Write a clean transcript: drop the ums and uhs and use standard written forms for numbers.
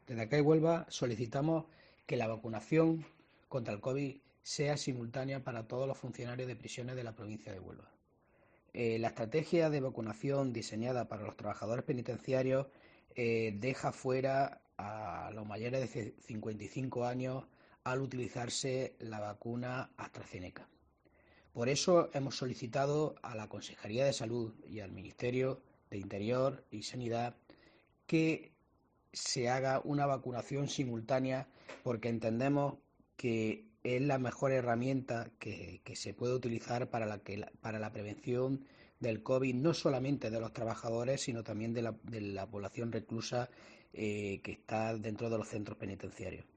Desde acá en Huelva solicitamos que la vacunación contra el COVID sea simultánea para todos los funcionarios de prisiones de la provincia de Huelva. La estrategia de vacunación diseñada para los trabajadores penitenciarios deja fuera a los mayores de 55 años al utilizarse la vacuna AstraZeneca. Por eso hemos solicitado a la Consejería de Salud y al Ministerio de Interior y Sanidad que se haga una vacunación simultánea porque entendemos que es la mejor herramienta que se puede utilizar para la prevención del COVID, no solamente de los trabajadores, sino también de la población reclusa que está dentro de los centros penitenciarios.